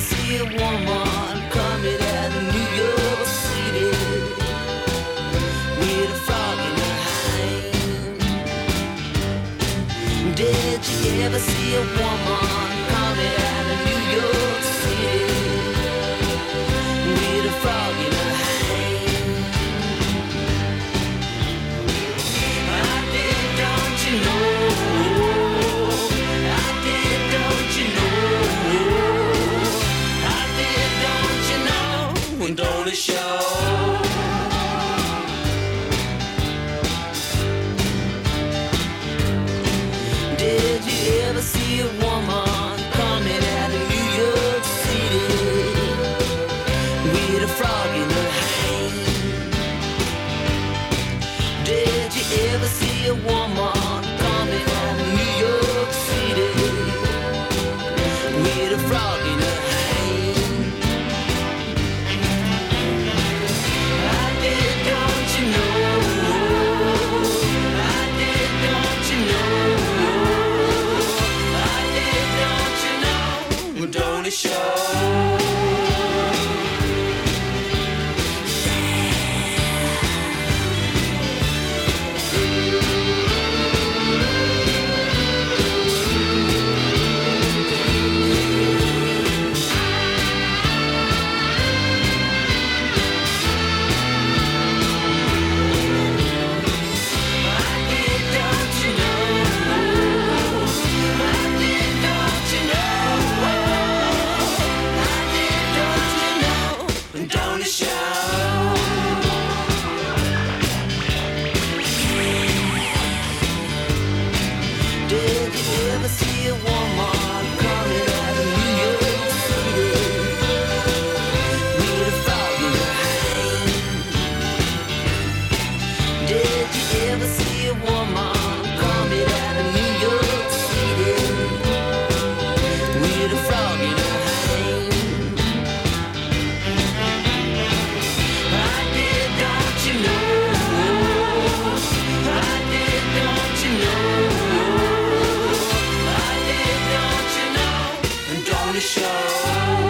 see a woman coming out of New York City with a frog in her hand? Did you ever see a woman coming out of New York City with a frog in her hand? I did, don't you know? I did, don't you know? I did, don't you know? And don't it show? Did you ever see a woman coming out of New York City with a frog in her hand? Did you ever see a woman coming out of New York City with a frog in her hand? I did, don't you know? I did, don't you know? I did, don't you know? Don't it show? Show.